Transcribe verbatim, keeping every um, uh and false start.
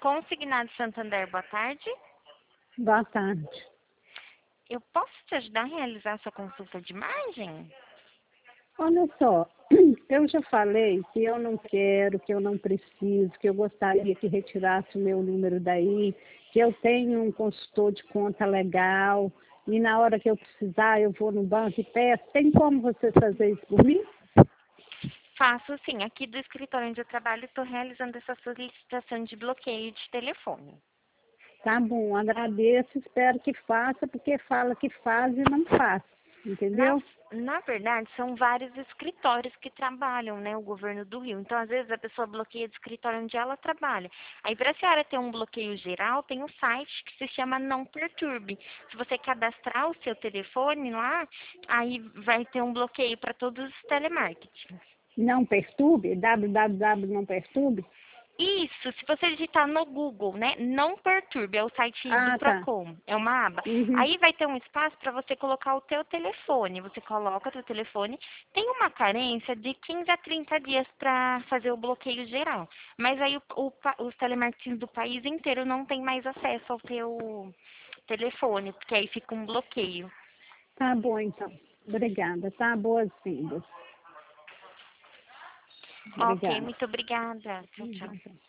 Consignado Santander, boa tarde. Boa tarde. Eu posso te ajudar a realizar sua consulta de imagem? Olha só, eu já falei que eu não quero, que eu não preciso, que eu gostaria que retirasse o meu número daí, que eu tenho um consultor de conta legal e na hora que eu precisar eu vou no banco e peço. Tem como você fazer isso por mim? Faço sim. Aqui do escritório onde eu trabalho, estou realizando essa solicitação de bloqueio de telefone. Tá bom, agradeço, espero que faça, porque fala que faz e não faz, Na, entendeu? na verdade, são vários escritórios que trabalham, né, o governo do Rio. Então, às vezes, a pessoa bloqueia do escritório onde ela trabalha. Aí, para a senhora ter um bloqueio geral, tem um site que se chama Não Perturbe. Se você cadastrar o seu telefone lá, aí vai ter um bloqueio para todos os telemarketing. Não perturbe, www não perturbe? Isso, se você digitar no Google, né? Não perturbe, é o site do Ah, tá. Procon, é uma aba. Uhum. Aí vai ter um espaço para você colocar o teu telefone. Você coloca o teu telefone. Tem uma carência de quinze a trinta dias para fazer o bloqueio geral. Mas aí o, o, pa- os telemarketings do país inteiro não tem mais acesso ao teu telefone, porque aí fica um bloqueio. Tá bom, então. Obrigada, tá? Boas-vindas. Ok, Obrigada. muito obrigada. Tchau, tchau. Uhum.